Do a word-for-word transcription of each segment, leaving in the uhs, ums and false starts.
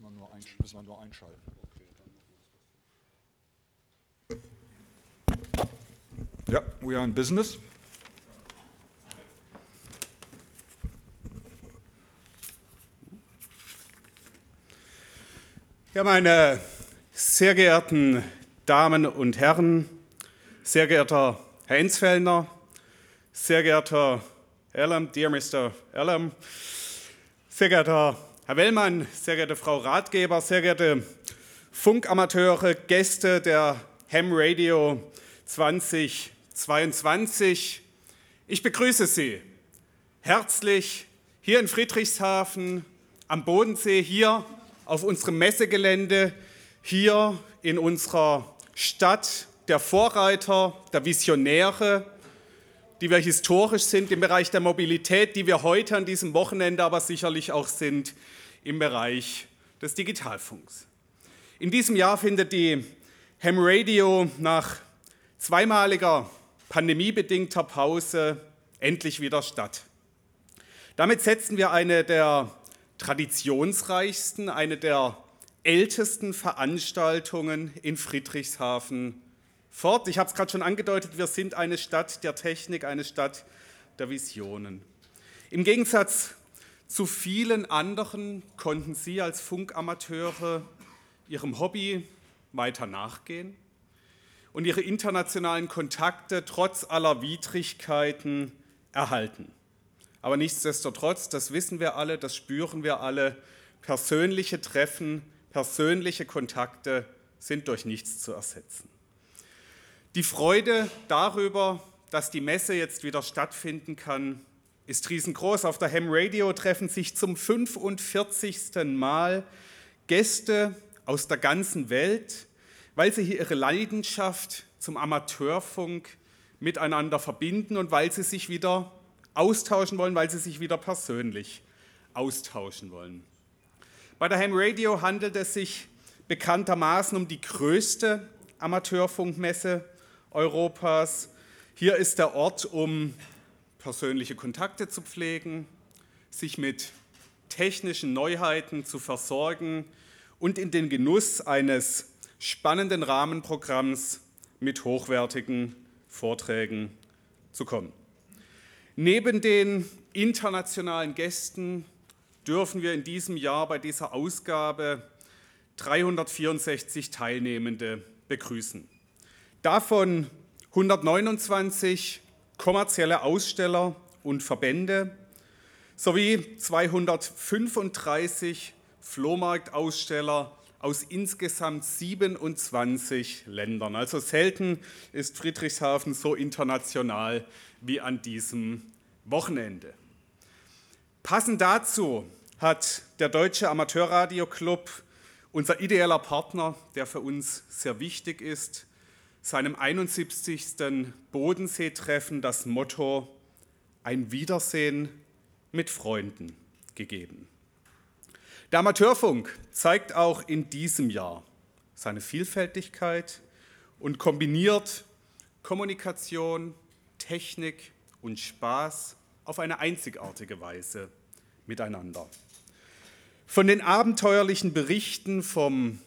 wir nur, einsch- müssen wir nur einschalten. Ja, we are in business. Ja, meine sehr geehrten Damen und Herren, sehr geehrter Herr Enzfellner, sehr geehrter Ellam, dear Mister Ellam, sehr geehrter Herr Wellmann, sehr geehrte Frau Ratgeber, sehr geehrte Funkamateure, Gäste der Ham Radio zweitausendzweiundzwanzig. Ich begrüße Sie herzlich hier in Friedrichshafen am Bodensee, hier auf unserem Messegelände, hier in unserer Stadt der Vorreiter, der Visionäre, die wir historisch sind im Bereich der Mobilität, die wir heute an diesem Wochenende aber sicherlich auch sind im Bereich des Digitalfunks. In diesem Jahr findet die Ham Radio nach zweimaliger pandemiebedingter Pause endlich wieder statt. Damit setzen wir eine der traditionsreichsten, eine der ältesten Veranstaltungen in Friedrichshafen fort. Ich habe es gerade schon angedeutet, wir sind eine Stadt der Technik, eine Stadt der Visionen. Im Gegensatz zu vielen anderen konnten Sie als Funkamateure Ihrem Hobby weiter nachgehen und Ihre internationalen Kontakte trotz aller Widrigkeiten erhalten. Aber nichtsdestotrotz, das wissen wir alle, das spüren wir alle, persönliche Treffen, persönliche Kontakte sind durch nichts zu ersetzen. Die Freude darüber, dass die Messe jetzt wieder stattfinden kann, ist riesengroß. Auf der Ham Radio treffen sich zum fünfundvierzigsten Mal Gäste aus der ganzen Welt, weil sie hier ihre Leidenschaft zum Amateurfunk miteinander verbinden und weil sie sich wieder austauschen wollen, weil sie sich wieder persönlich austauschen wollen. Bei der Ham Radio handelt es sich bekanntermaßen um die größte Amateurfunkmesse Europas. Hier ist der Ort, um persönliche Kontakte zu pflegen, sich mit technischen Neuheiten zu versorgen und in den Genuss eines spannenden Rahmenprogramms mit hochwertigen Vorträgen zu kommen. Neben den internationalen Gästen dürfen wir in diesem Jahr bei dieser Ausgabe dreihundertvierundsechzig Teilnehmende begrüßen. Davon hundertneunundzwanzig kommerzielle Aussteller und Verbände sowie zweihundertfünfunddreißig Flohmarktaussteller aus insgesamt siebenundzwanzig Ländern. Also selten ist Friedrichshafen so international wie an diesem Wochenende. Passend dazu hat der Deutsche Amateurradio-Club, unser ideeller Partner, der für uns sehr wichtig ist, seinem einundsiebzigsten Bodensee-Treffen das Motto „Ein Wiedersehen mit Freunden“ gegeben. Der Amateurfunk zeigt auch in diesem Jahr seine Vielfältigkeit und kombiniert Kommunikation, Technik und Spaß auf eine einzigartige Weise miteinander. Von den abenteuerlichen Berichten vom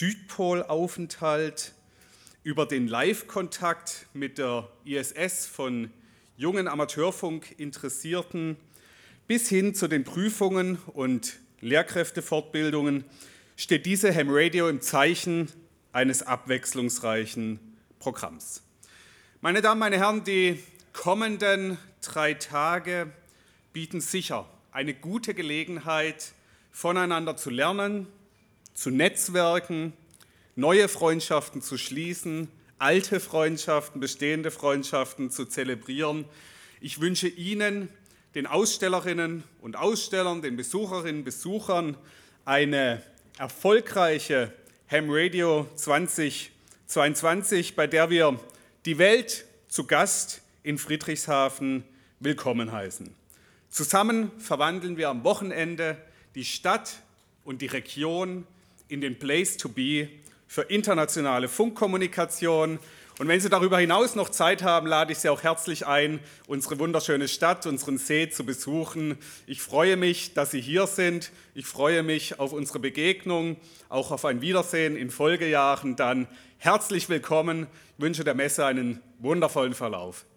Südpolaufenthalt über den Live-Kontakt mit der I S S von jungen Amateurfunk-Interessierten bis hin zu den Prüfungen und Lehrkräftefortbildungen steht diese Ham Radio im Zeichen eines abwechslungsreichen Programms. Meine Damen, meine Herren, die kommenden drei Tage bieten sicher eine gute Gelegenheit, voneinander zu lernen, zu netzwerken, neue Freundschaften zu schließen, alte Freundschaften, bestehende Freundschaften zu zelebrieren. Ich wünsche Ihnen, den Ausstellerinnen und Ausstellern, den Besucherinnen und Besuchern eine erfolgreiche Ham Radio zweitausendzweiundzwanzig, bei der wir die Welt zu Gast in Friedrichshafen willkommen heißen. Zusammen verwandeln wir am Wochenende die Stadt und die Region in den Place to be für internationale Funkkommunikation Und wenn Sie darüber hinaus noch Zeit haben, lade ich Sie auch herzlich ein, unsere wunderschöne Stadt, unseren See zu besuchen. Ich freue mich, dass Sie hier sind. Ich freue mich auf unsere Begegnung, auch auf ein Wiedersehen in Folgejahren. Dann herzlich willkommen. Ich wünsche der Messe einen wundervollen Verlauf.